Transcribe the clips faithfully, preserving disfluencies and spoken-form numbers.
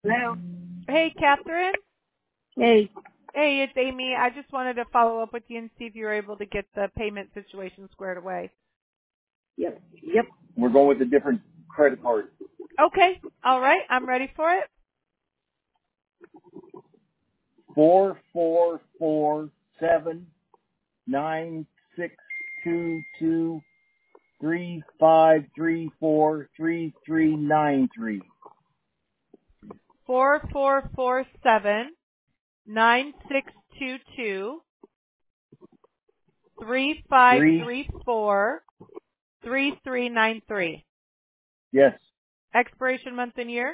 Hello. Hey, Catherine. Hey. Hey, it's Amy. I just wanted to follow up with you and see if you were able to get the payment situation squared away. Yep. Yep. We're going with a different credit card. Okay. All right. I'm ready for it. Four four four seven nine six two two three five three four three three nine three. Four four four seven nine six two two three five three four three three nine three. Yes. Expiration month and year.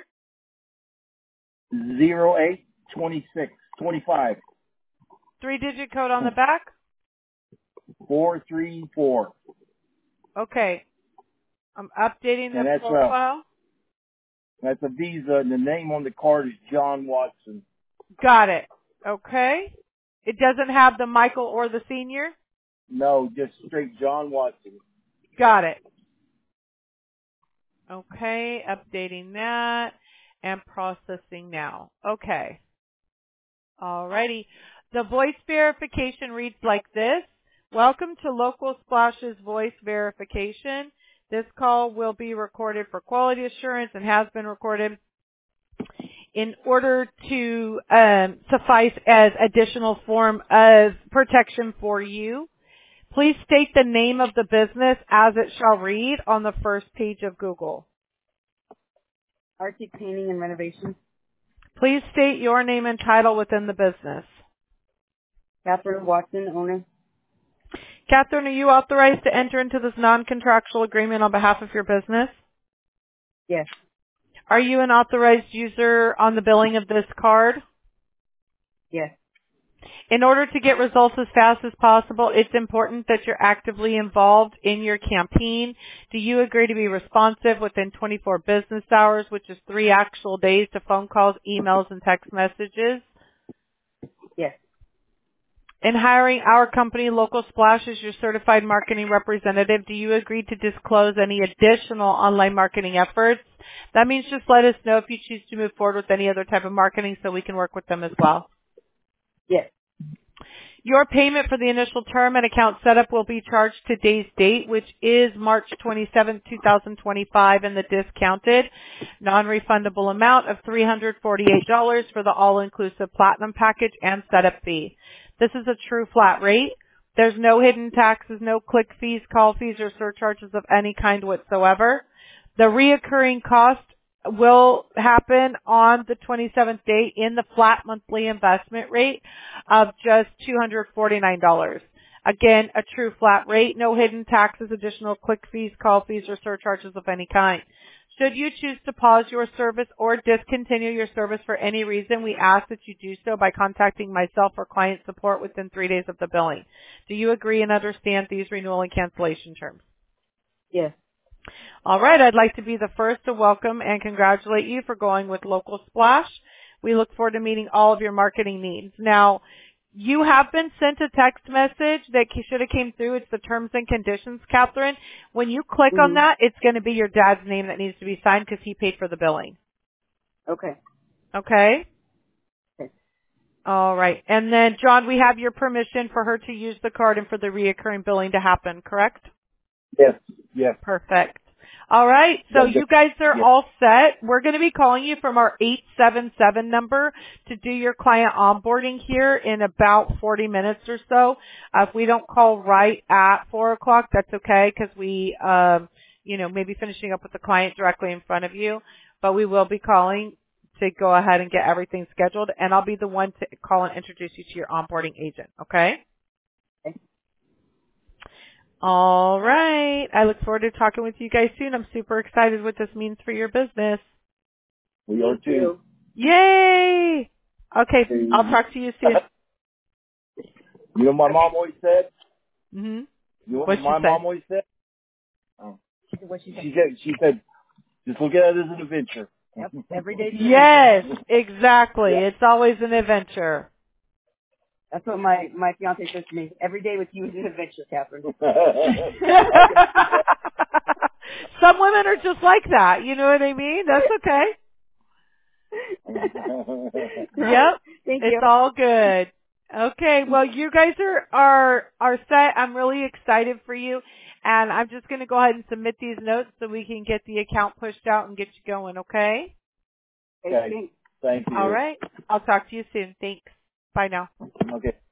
Zero eight twenty six twenty five. Three digit code on the back. Four three four. Okay. I'm updating the And that's, profile. Uh, that's a Visa, and the name on the card is John Watson. Got it. Okay. It doesn't have the Michael or the senior? No, just straight John Watson. Got it. Okay, updating that and processing now. Okay. Alrighty. The voice verification reads like this. Welcome to Local Splash's voice verification. This call will be recorded for quality assurance and has been recorded in order to um, suffice as additional form of protection for you. Please state the name of the business as it shall read on the first page of Google. Arctic Painting and Renovation. Please state your name and title within the business. Catherine Watson, owner. Catherine, are you authorized to enter into this non-contractual agreement on behalf of your business? Yes. Are you an authorized user on the billing of this card? Yes. In order to get results as fast as possible, it's important that you're actively involved in your campaign. Do you agree to be responsive within twenty-four business hours, which is three actual days, to phone calls, emails, and text messages? Yes. In hiring our company, Local Splash, as your certified marketing representative, do you agree to disclose any additional online marketing efforts? That means just let us know if you choose to move forward with any other type of marketing so we can work with them as well. Yes. Your payment for the initial term and account setup will be charged today's date, which is March twenty-seventh, two thousand twenty-five, and the discounted non-refundable amount of three hundred forty-eight dollars for the all-inclusive platinum package and setup fee. This is a true flat rate. There's no hidden taxes, no click fees, call fees, or surcharges of any kind whatsoever. The reoccurring cost will happen on the twenty-seventh day in the flat monthly investment rate of just two hundred forty-nine dollars. Again, a true flat rate, no hidden taxes, additional click fees, call fees, or surcharges of any kind. Should you choose to pause your service or discontinue your service for any reason, we ask that you do so by contacting myself or client support within three days of the billing. Do you agree and understand these renewal and cancellation terms? Yes. All right, I'd like to be the first to welcome and congratulate you for going with Local Splash. We look forward to meeting all of your marketing needs. Now, you have been sent a text message that should have came through. It's the terms and conditions, Catherine. When you click Mm-hmm. on that, it's going to be your dad's name that needs to be signed because he paid for the billing. Okay. Okay? Okay. All right. And then, John, we have your permission for her to use the card and for the reoccurring billing to happen, correct? Yes. Yes. Perfect. All right. So Yeah, you guys are yeah. all set. We're going to be calling you from our eight seven seven number to do your client onboarding here in about forty minutes or so. Uh, if we don't call right at four o'clock, that's okay because we, um, you know, maybe finishing up with the client directly in front of you. But we will be calling to go ahead and get everything scheduled, and I'll be the one to call and introduce you to your onboarding agent. Okay? Okay. All right. I look forward to talking with you guys soon. I'm super excited what this means for your business. We are Thank too. you. Yay! Okay, I'll talk to you soon. You know what my mom always said? Mm-hmm. You know what What'd my she say? mom always said? Oh. What she said? She said, she said, just look at it as an adventure. Yep. Every day's an Yes, adventure. exactly. Yeah. It's always an adventure. That's what my, my fiance says to me. Every day with you is an adventure, Catherine. Some women are just like that. You know what I mean? That's okay. Yep. Thank It's you. all good. Okay. Well, you guys are, are, are set. I'm really excited for you. And I'm just going to go ahead and submit these notes so we can get the account pushed out and get you going. Okay. Okay. Thank you. All right. I'll talk to you soon. Thanks. Bye now. Okay.